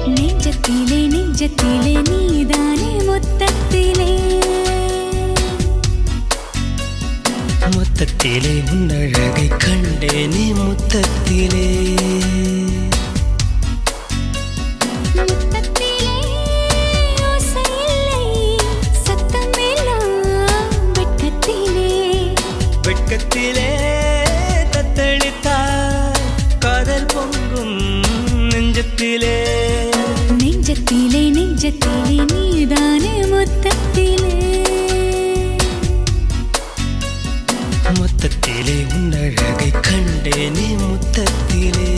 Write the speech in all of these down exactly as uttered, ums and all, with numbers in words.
நெஞ்சத்திலே நெஞ்சத்திலே நீதானே மொத்தத்திலே மொத்தத்திலே உன்னழகை கண்டேனே முத்தத்திலே முத்தத்திலே ஓசையில்லை சத்தமெல்லாம் வெட்கத்திலே வெட்கத்திலே தத்தளித்தாய் காதல் பொங்கும் நெஞ்சத்திலே நெஞ்சத்திலே நெஞ்சத்திலே நீதானே மொத்தத்திலே மொத்தத்திலே உன்னழகை கண்டேனே முத்தத்திலே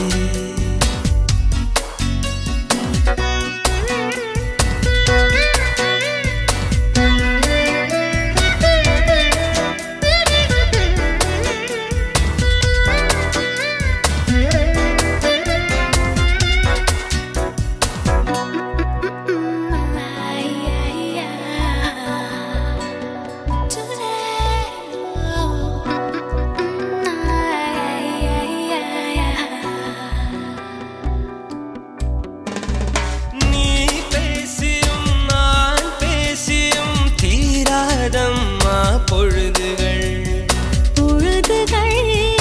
பொழுதுகள் பொழுதுகள்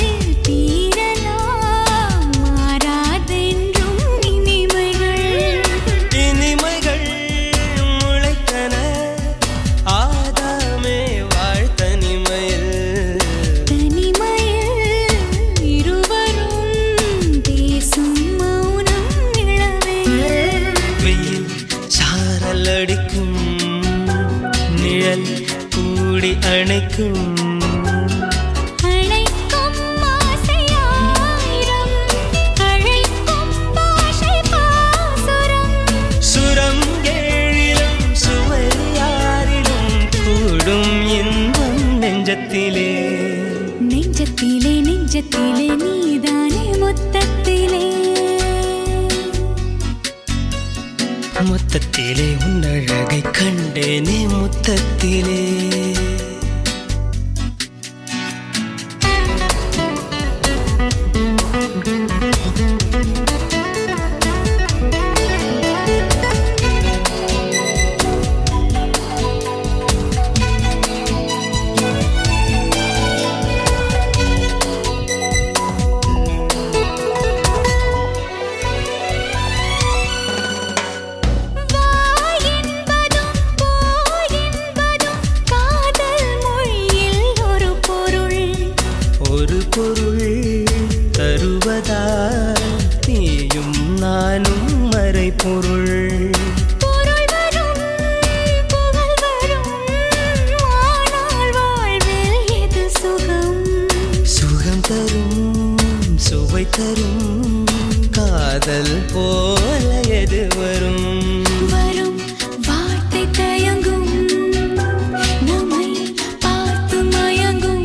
தீரலாம் மாறாதென்றும் இனிமைகள் இனிமைகள் முளைத்தன ஆதாமே வாழ் தனிமையில் தனிமையில் இருவரும் பேசும் மௌனம் இளமையில் வெயில் சாரல் அடிக்கும் நிழல் கூடி அணைக்கும் அழைக்கும் ஆசையாயிரம் அழைக்கும் பாஷை பாசுரம் சுரம் ஏழிலும் சுவையாரிலும் கூடும் இன்பம் நெஞ்சத்திலே நெஞ்சத்திலே நெஞ்சத்திலே நீதானே மொத்தத்திலே மொத்தத்திலே உன்னழகை கண்டேனே முத்தத்திலே ஒரு பொருள் தருவதால் நீயும் நானும் மறை பொருள் பொருள் வரும் புகழ் வரும் ஆனால் வாழ்வில் எது சுகம் சுகம் தரும் சுவை தரும் காதல் போல எது வரும் வரும் வார்த்தை தயங்கும் நம்மை பார்த்து மயங்கும்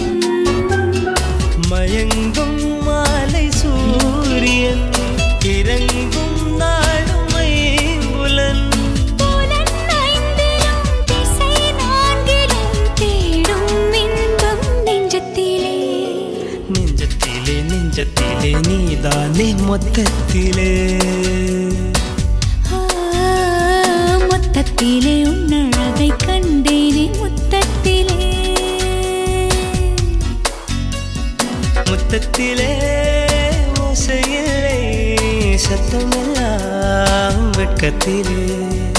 மயங்கும் மாலை சூரியன் இறங்கும் நாளுமை புலன் புலன் ஐந்திலும் திசை நான்கிலும் தேடும் இன்பம் நெஞ்சத்திலே நெஞ்சத்திலே நெஞ்சத்திலே நீதானே மொத்தத்திலே ஆ, மொத்தத்திலே உன்னழகை கண்டேனே முத்தத்திலே முத்தத்திலே ஓசையில்லை சத்தமெல்லாம் வெட்கத்திலே